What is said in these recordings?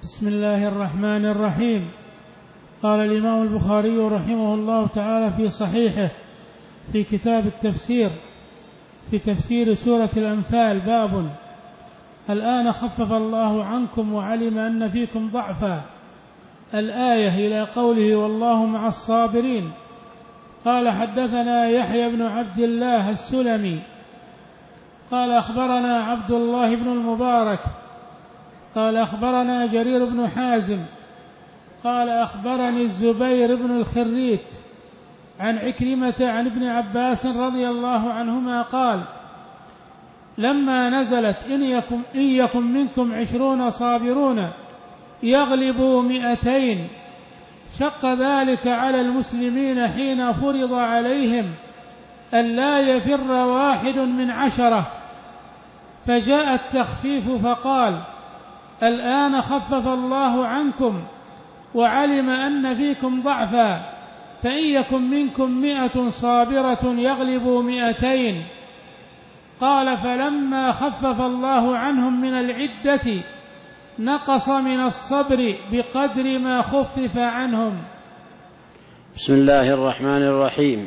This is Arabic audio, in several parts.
بسم الله الرحمن الرحيم. قال الإمام البخاري رحمه الله تعالى في صحيحه في كتاب التفسير في تفسير سورة الأنفال: باب الآن خفف الله عنكم وعلم أن فيكم ضعفا، الآية إلى قوله والله مع الصابرين. قال: حدثنا يحيى بن عبد الله السلمي قال: أخبرنا عبد الله بن المبارك قال: أخبرنا جرير بن حازم قال: أخبرني الزبير بن الخريت عن عكرمة عن ابن عباس رضي الله عنهما قال: لما نزلت إن يكن منكم 20 صابرون يغلبوا 200 شق ذلك على المسلمين حين فرض عليهم أن لا يفر واحد من 10، فجاء التخفيف فقال: الآن خفف الله عنكم وعلم أن فيكم ضعفا، فإن يكن منكم 100 صابرة يغلبوا 200. قال: فلما خفف الله عنهم من العدة نقص من الصبر بقدر ما خفف عنهم. بسم الله الرحمن الرحيم.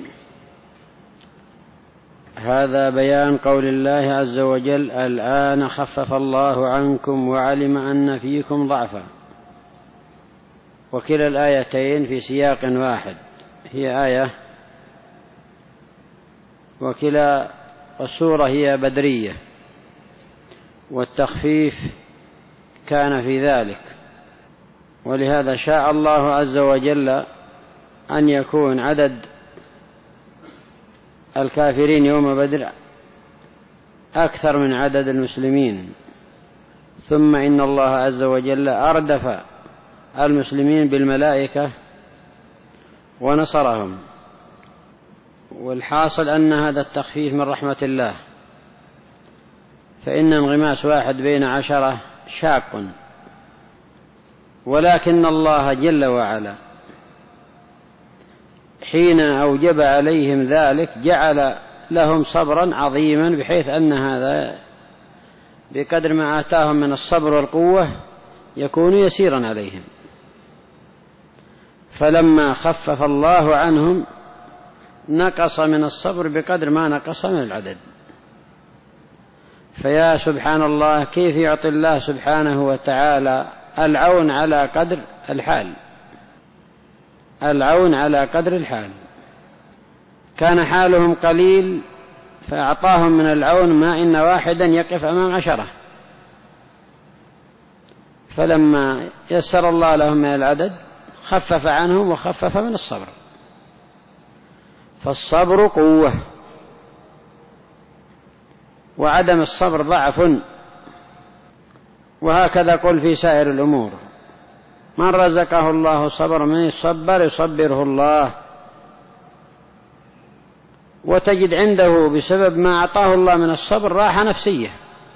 هذا بيان قول الله عز وجل: الآن خفف الله عنكم وعلم أن فيكم ضعفا. وكلا الآيتين في سياق واحد، هي آية، وكلا السورة هي بدرية، والتخفيف كان في ذلك، ولهذا شاء الله عز وجل أن يكون عدد الكافرين يوم بدر أكثر من عدد المسلمين، ثم إن الله عز وجل أردف المسلمين بالملائكة ونصرهم. والحاصل أن هذا التخفيف من رحمة الله، فإن انغماس واحد بين 10 شاق، ولكن الله جل وعلا حين أوجب عليهم ذلك جعل لهم صبرا عظيما، بحيث أن هذا بقدر ما آتاهم من الصبر والقوة يكون يسيرا عليهم. فلما خفف الله عنهم نقص من الصبر بقدر ما نقص من العدد. فيا سبحان الله، كيف يعطي الله سبحانه وتعالى العون على قدر الحال، العون على قدر الحال. كان حالهم قليل فأعطاهم من العون ما إن واحدا يقف أمام 10، فلما يسر الله لهم من العدد خفف عنهم وخفف من الصبر. فالصبر قوة، وعدم الصبر ضعف. وهكذا قل في سائر الأمور: من رزقه الله صبر من يصبر يصبره الله. وتجد عنده بسبب ما أعطاه الله من الصبر راحة نفسية،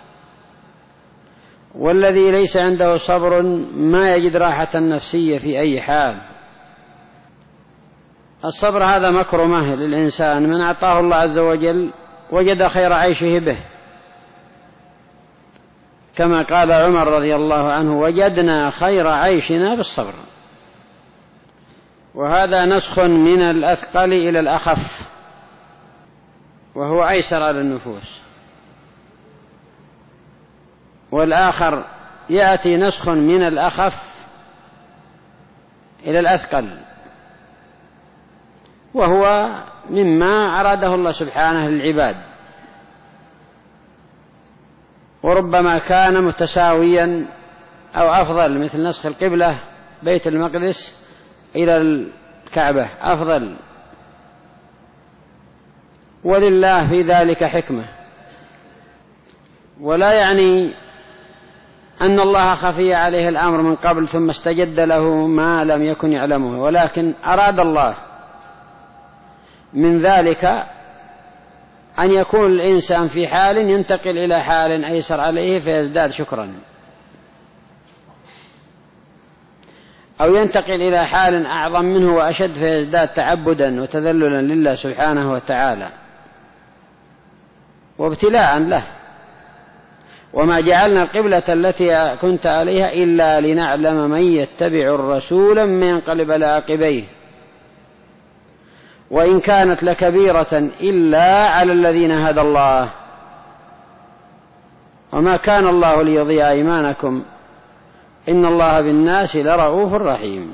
والذي ليس عنده صبر ما يجد راحة نفسية في أي حال. الصبر هذا مكرمة للإنسان، من أعطاه الله عز وجل وجد خير عيشه به، كما قال عمر رضي الله عنه: وجدنا خير عيشنا بالصبر. وهذا نسخ من الأثقل إلى الأخف، وهو أيسر على النفوس. والآخر يأتي نسخ من الأخف إلى الأثقل، وهو مما أراده الله سبحانه للعباد، وربما كان متساويا أو أفضل، مثل نسخ القبلة بيت المقدس إلى الكعبة أفضل، ولله في ذلك حكمة. ولا يعني أن الله خفي عليه الأمر من قبل ثم استجد له ما لم يكن يعلمه، ولكن أراد الله من ذلك أن يكون الإنسان في حال ينتقل إلى حال أيسر عليه فيزداد شكرا، أو ينتقل إلى حال أعظم منه وأشد فيزداد تعبدا وتذللا لله سبحانه وتعالى وابتلاء له. وما جعلنا القبلة التي كنت عليها إلا لنعلم من يتبع الرسول من ينقلب على عقبيه وإن كانت لكبيرة إلا على الذين هدى الله وما كان الله ليضيع إيمانكم إن الله بالناس لرؤوف رحيم.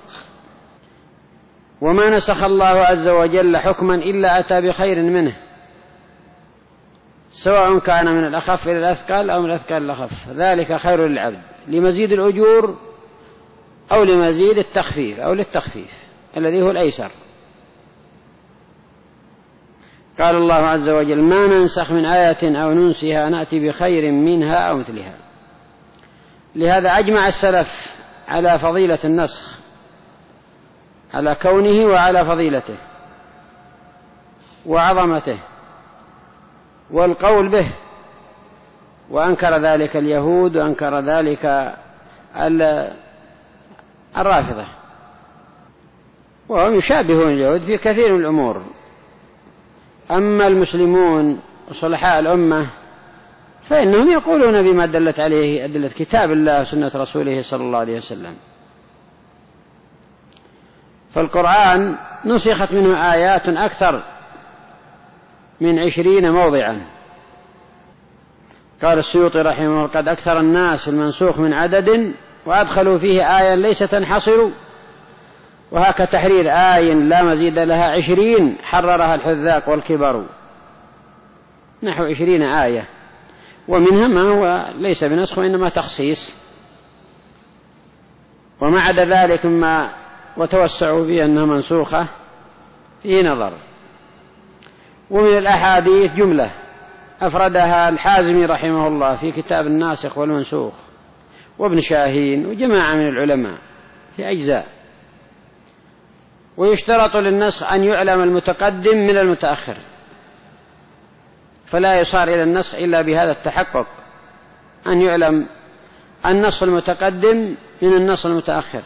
وما نسخ الله عز وجل حكما إلا أتى بخير منه سواء كان من الأخف إلى الأثقل أو من الأثقل إلى الأخف، ذلك خير للعبد لمزيد الأجور أو لمزيد التخفيف أو للتخفيف الذي هو الأيسر. قال الله عز وجل ما ننسخ من آية أو ننسها نأتي بخير منها أو مثلها. لهذا أجمع السلف على فضيلة النسخ، على كونه وعلى فضيلته وعظمته والقول به، وأنكر ذلك اليهود وأنكر ذلك الرافضة، وهم يشابهون اليهود في كثير من الأمور. أما المسلمون وصلحاء الأمة فإنهم يقولون بما دلت عليه أدلة كتاب الله وسنة رسوله صلى الله عليه وسلم. فالقرآن نسخت منه آيات أكثر من 20 موضعا. قال السيوطي رحمه الله قد أكثر الناس المنسوخ من عدد وأدخلوا فيه آية ليس تنحصر، وهك تحرير آية لا مزيد لها 20 حررها الحذاق والكبر، نحو 20 آية، ومنها ما هو ليس بنسخ وإنما تخصيص، وما عدا ذلك مما وتوسعوا فيه أنها منسوخة فيه نظر. ومن الأحاديث جملة أفردها الحازمي رحمه الله في كتاب الناسخ والمنسوخ، وابن شاهين وجماعة من العلماء في أجزاء. ويشترط للنسخ أن يعلم المتقدم من المتأخر، فلا يصار إلى النسخ إلا بهذا التحقق، أن يعلم النص المتقدم من النص المتأخر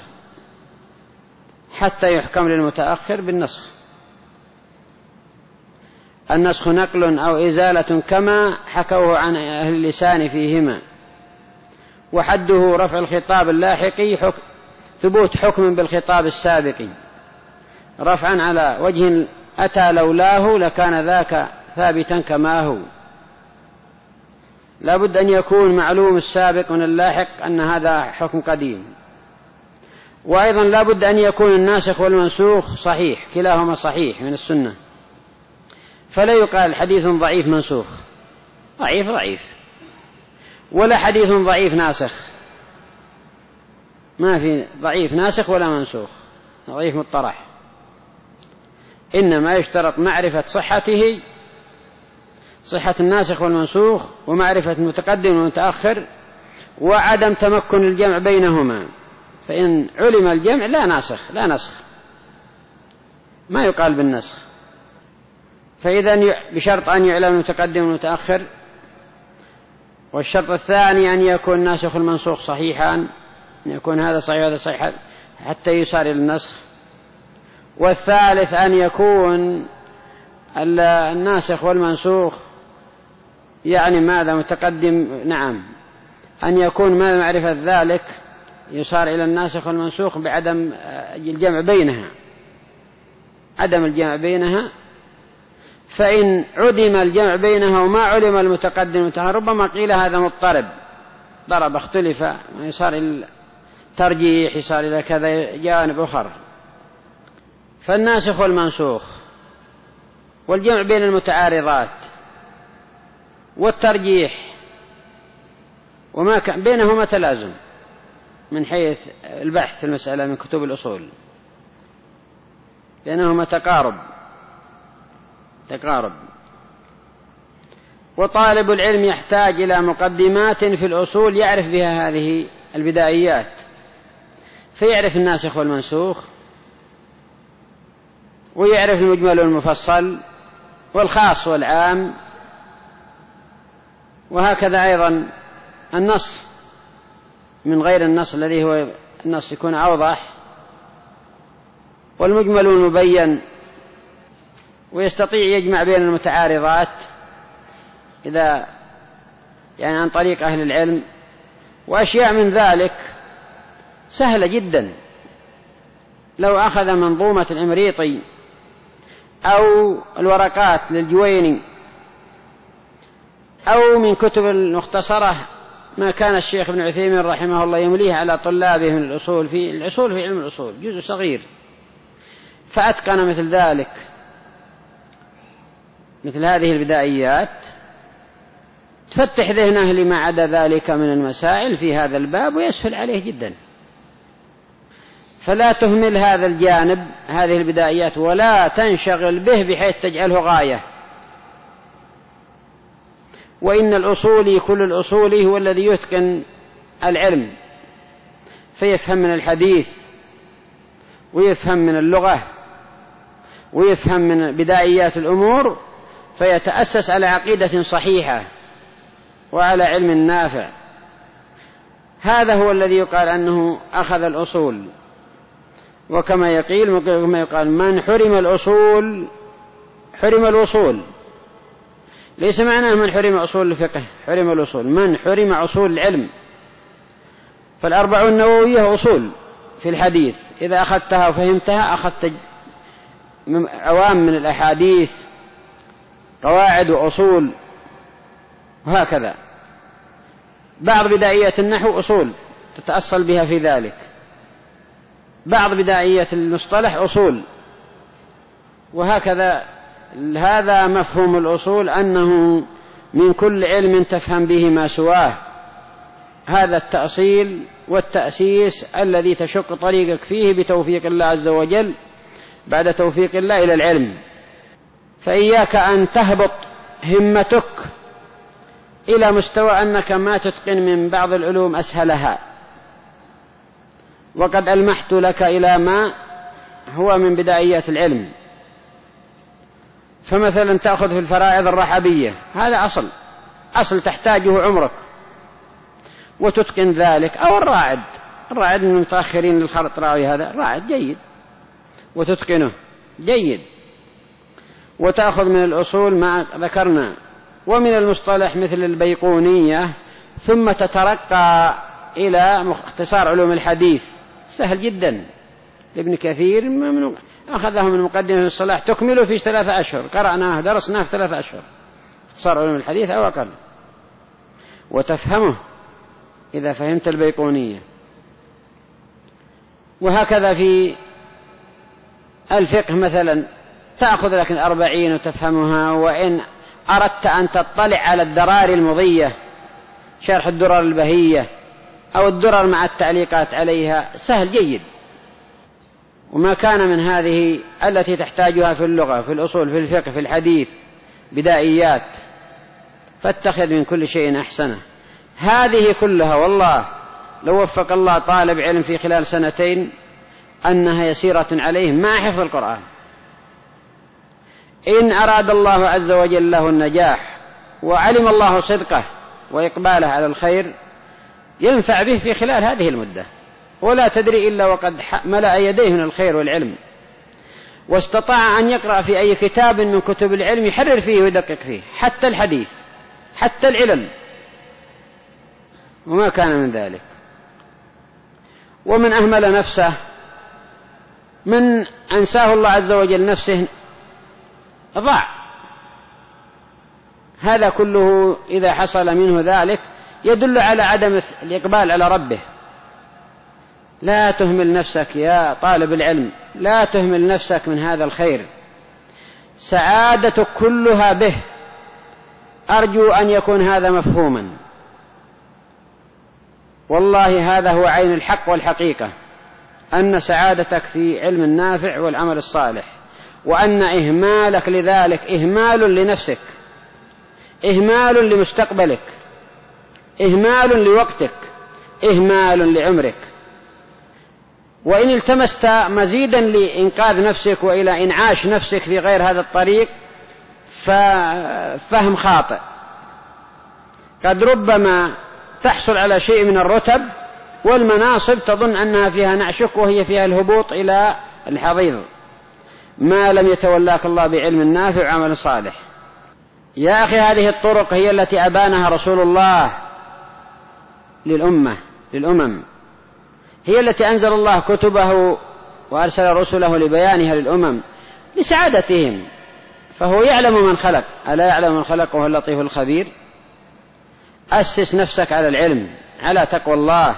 حتى يحكم للمتأخر بالنسخ. النسخ نقل أو إزالة كما حكوه عن أهل اللسان فيهما، وحده رفع الخطاب اللاحق ثبوت حكم بالخطاب السابق رفعا على وجه أتى لولاه لكان ذاك ثابتا كما هو. لا بد أن يكون معلوم السابق من اللاحق أن هذا حكم قديم. وأيضا لا بد أن يكون الناسخ والمنسوخ صحيح، كلاهما صحيح من السنة، فلا يقال حديث ضعيف منسوخ، ضعيف، ولا حديث ضعيف ناسخ، ما في ضعيف ناسخ ولا منسوخ، ضعيف مطرح. إنما يشترط معرفة صحته، صحة الناسخ والمنسوخ، ومعرفة المتقدم والمتأخر، وعدم تمكن الجمع بينهما. فإن علم الجمع لا نسخ، ما يقال بالنسخ. فإذا بشرط أن يعلم المتقدم والمتأخر. والشرط الثاني أن يكون الناسخ والمنسوخ صحيحا، أن يكون هذا صحيح وهذا صحيح حتى يصار إلى النسخ. والثالث أن يكون الناسخ والمنسوخ يعني ماذا متقدم، نعم، أن يكون ماذا معرفة ذلك يصار إلى الناسخ والمنسوخ بعدم الجمع بينها، عدم الجمع بينها. فإن عدم الجمع بينها وما علم المتقدم والمتأخر ربما قيل هذا مضطرب، ضرب اختلف، يصار إلى الترجيح، يصار إلى كذا جانب آخر. فالناسخ والمنسوخ والجمع بين المتعارضات والترجيح وما كان بينهما تلازم من حيث البحث في المسألة من كتب الأصول، بينهما تقارب. وطالب العلم يحتاج إلى مقدمات في الأصول يعرف بها هذه البدايات، فيعرف الناسخ والمنسوخ، ويعرف المجمل والمفصل والخاص والعام، وهكذا أيضا النص من غير النص الذي هو النص يكون أوضح، والمجمل والمبين، ويستطيع يجمع بين المتعارضات إذا يعني عن طريق أهل العلم، وأشياء من ذلك سهلة جدا. لو أخذ منظومة العمريطي أو الورقات للجويني أو من كتب المختصرة ما كان الشيخ ابن عثيمين رحمه الله يمليه على طلابه من الأصول في علم الأصول، جزء صغير، فأتقن مثل ذلك، مثل هذه البدائيات، تفتح ذهنه لما عدا ذلك من المسائل في هذا الباب ويسهل عليه جدا. فلا تهمل هذا الجانب، هذه البدائيات، ولا تنشغل به بحيث تجعله غاية. وإن الأصولي كل الأصولي هو الذي يتقن العلم، فيفهم من الحديث ويفهم من اللغة ويفهم من بدائيات الأمور، فيتأسس على عقيدة صحيحة وعلى علم نافع. هذا هو الذي يقال أنه أخذ الأصول. وكما يقال من حرم الأصول حرم الوصول. ليس معناه من حرم أصول الفقه حرم الأصول، من حرم أصول العلم. فالأربعون النووية أصول في الحديث، إذا أخذتها وفهمتها أخذت عوام من الأحاديث، قواعد وأصول، وهكذا. بعض بدائيات النحو أصول تتأصل بها في ذلك، بعض بدائيات المصطلح أصول، وهكذا. هذا مفهوم الأصول، أنه من كل علم تفهم به ما سواه. هذا التأصيل والتأسيس الذي تشق طريقك فيه بتوفيق الله عز وجل، بعد توفيق الله إلى العلم. فإياك أن تهبط همتك إلى مستوى أنك ما تتقن من بعض العلوم أسهلها، وقد ألمحت لك إلى ما هو من بدايات العلم. فمثلا تأخذ في الفرائض الرحبية، هذا أصل تحتاجه عمرك وتتقن ذلك. أو الراعد من المتأخرين للخرط راوي، هذا راعد جيد وتتقنه جيد. وتأخذ من الأصول ما ذكرنا، ومن المصطلح مثل البيقونية، ثم تترقى إلى اختصار علوم الحديث، سهل جدا. لابن كثير أخذه من مقدمة الصلاح، تكمله في 3 أشهر، قرأناه درسناه في 3 أشهر، اختصار علوم الحديث أو أقل، وتفهمه إذا فهمت البيقونية. وهكذا في الفقه مثلا تأخذ لك 40 وتفهمها. وإن أردت أن تطلع على الدرار المضية، شرح الدرر البهية أو الدرر مع التعليقات عليها، سهل جيد. وما كان من هذه التي تحتاجها في اللغة، في الأصول، في الفقه، في الحديث، بدائيات، فاتخذ من كل شيء أحسنه. هذه كلها والله لو وفق الله طالب علم في خلال 2 أنها يسيرة عليه مع حفظ القرآن. إن أراد الله عز وجل له النجاح وعلم الله صدقه وإقباله على الخير، ينفع به في خلال هذه المدة، ولا تدري إلا وقد ملأ يديه من الخير والعلم، واستطاع أن يقرأ في أي كتاب من كتب العلم يحرر فيه ويدقق فيه، حتى الحديث، حتى العلل، وما كان من ذلك. ومن أهمل نفسه، من أنساه الله عز وجل نفسه، ضاع. هذا كله إذا حصل منه ذلك يدل على عدم الإقبال على ربه. لا تهمل نفسك يا طالب العلم، لا تهمل نفسك من هذا الخير، سعادتك كلها به. أرجو أن يكون هذا مفهوما. والله هذا هو عين الحق والحقيقة، أن سعادتك في علم النافع والعمل الصالح، وأن إهمالك لذلك إهمال لنفسك، إهمال لمستقبلك، إهمال لوقتك، إهمال لعمرك. وإن التمست مزيدا لإنقاذ نفسك وإلى إنعاش نفسك في غير هذا الطريق ففهم خاطئ. قد ربما تحصل على شيء من الرتب والمناصب تظن أنها فيها نعشك وهي فيها الهبوط إلى الحضيض، ما لم يتولاك الله بعلم نافع وعمل صالح. يا أخي هذه الطرق هي التي أبانها رسول الله للأمم، هي التي أنزل الله كتبه وأرسل رسله لبيانها للأمم لسعادتهم، فهو يعلم من خلق، ألا يعلم من خلق وهو اللطيف الخبير. أسس نفسك على العلم، على تقوى الله،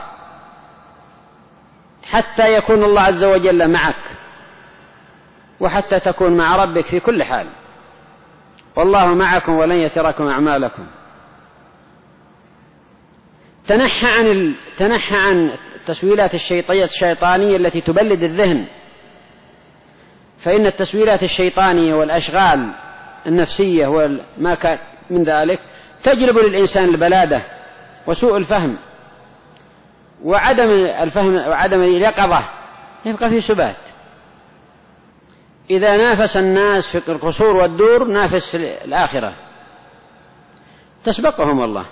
حتى يكون الله عز وجل معك، وحتى تكون مع ربك في كل حال، والله معكم ولن يتركم أعمالكم. تنحى عن التسويلات الشيطانية التي تبلد الذهن، فإن التسويلات الشيطانية والأشغال النفسية وما كان من ذلك تجلب للإنسان البلادة وسوء الفهم وعدم الفهم وعدم اليقظة، يبقى في سبات. إذا نافس الناس في القصور والدور نافس في الآخرة، تسبقهم والله،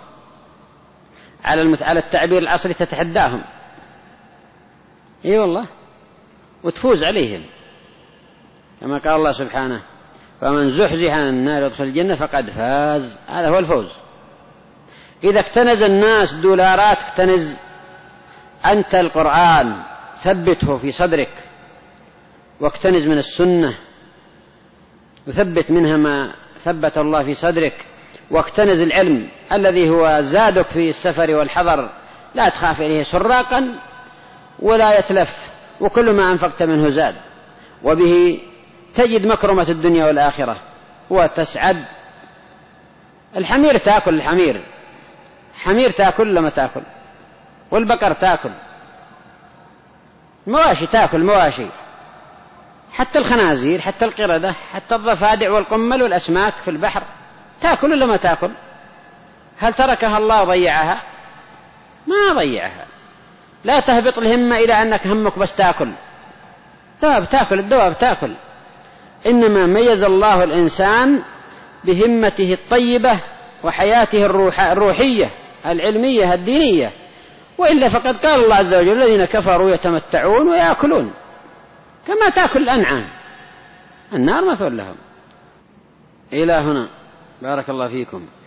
على التعبير العصري تتحداهم، والله، وتفوز عليهم، كما قال الله سبحانه: فمن زحزح عن النار يدخل الجنة فقد فاز. هذا هو الفوز. إذا اكتنز الناس دولارات، اكتنز أنت القرآن، ثبته في صدرك، واكتنز من السنة وثبت منها ما ثبت الله في صدرك، واكتنز العلم الذي هو زادك في السفر والحضر، لا تخاف إليه سراقا ولا يتلف، وكل ما أنفقت منه زاد، وبه تجد مكرمة الدنيا والآخرة وتسعد. الحمير تأكل، حمير تأكل لما تأكل، والبقر تأكل، مواشي تأكل، مواشي، حتى الخنازير، حتى القردة، حتى الضفادع والقمل والأسماك في البحر تأكل لما تأكل. هل تركها الله وضيعها؟ ما ضيعها. لا تهبط الهمة إلى أنك همك بس تأكل، الدواب تأكل. إنما ميز الله الإنسان بهمته الطيبة وحياته الروحية العلمية الدينية، وإلا فقد قال الله عز وجل: الذين كفروا يتمتعون ويأكلون كما تأكل الأنعام، النار مثوى لهم. إلى هنا، بارك الله فيكم.